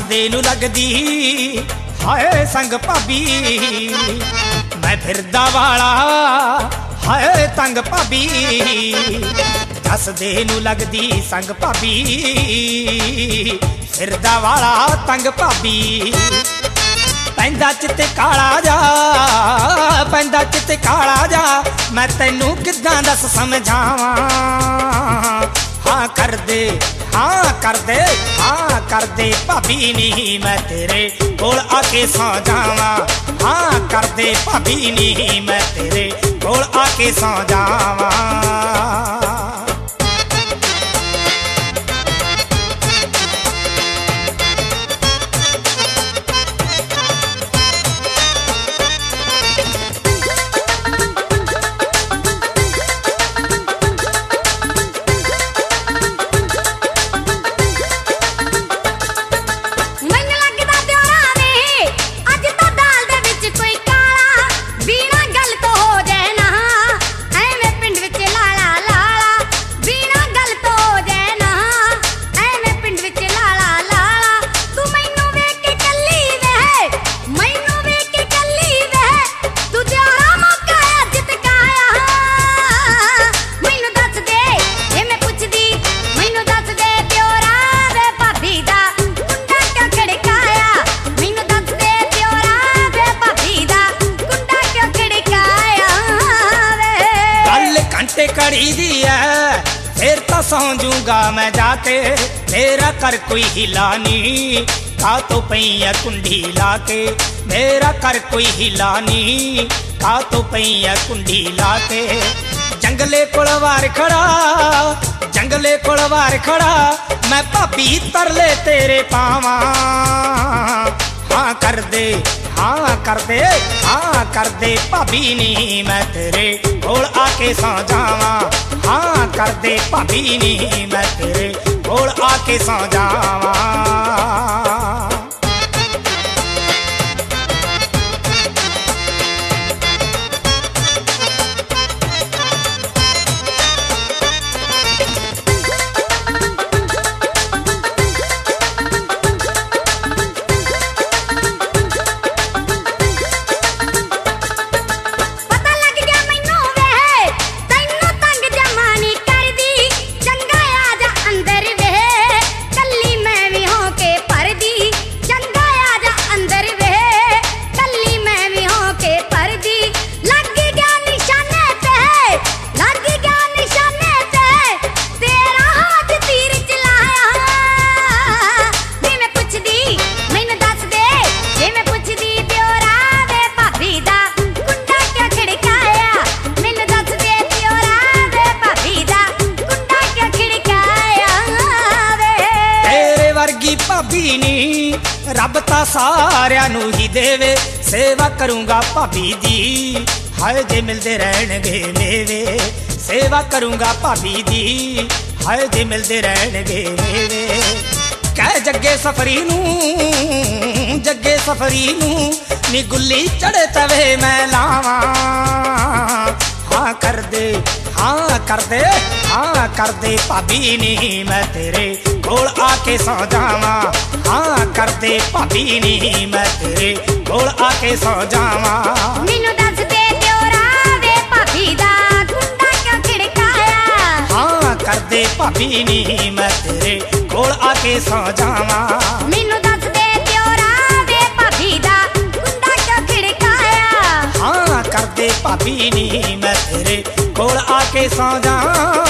दसदे नू लगदी हाय संग भाभी मैं फिरदा वाला हाय तंग भाभी दसदे नू लगदी संग भाभी फिरदा वाला तंग भाभी पैंदा चित काला जा पैंदा चित काला जा मैं तैनू किदां दस समझावां हाँ कर दे भाभी नी मैं तेरे कोल आके सौ जावां हाँ कर दे भाभी नी मैं तेरे कोल आके सौ जावां कड़ी दी है फिर तो सौ जूंगा मैं जाके मेरा कर कोई हिला नी का तो पैया कुंडी लाके मेरा कर कोई हिला नी का तो पैया कुंडी लाके जंगले कोलवार खड़ा मैं भाभी तरले तेरे पावां हाँ कर दे भाभी नी मैं तेरे कोल आके सौ जावां हाँ कर दे भाभी नी मैं तेरे कोल आके सौ जावां भाभी नी रब ता सारियां नू ही देवे सेवा करूंगा भाभी दी हाय जे मिलदे रहणगे मेवे सेवा करूंगा भाभी दी हाय जे मिलदे रहणगे मेवे कह जग्गे सफरी नू नी गुल्ली चढ़े तवे मैं लावां हाँ कर दे भाभी नी मैं तेरे कोल आके सौ जावां हाँ कर दे भाभी नी मैं तेरे कोल आके सौ जावां मैनू दस दे दियोरा वे भाभी दा कुंडा क्यों खिड़काया हाँ कर दे भाभी नी मैं तेरे कोल आके सौ जावां मैनू दस दे दियोरा वे भाभी दा कुंडा क्यों खिड़काया हाँ कर दे भाभी नी मैं तेरे कोल आके सौ जावां।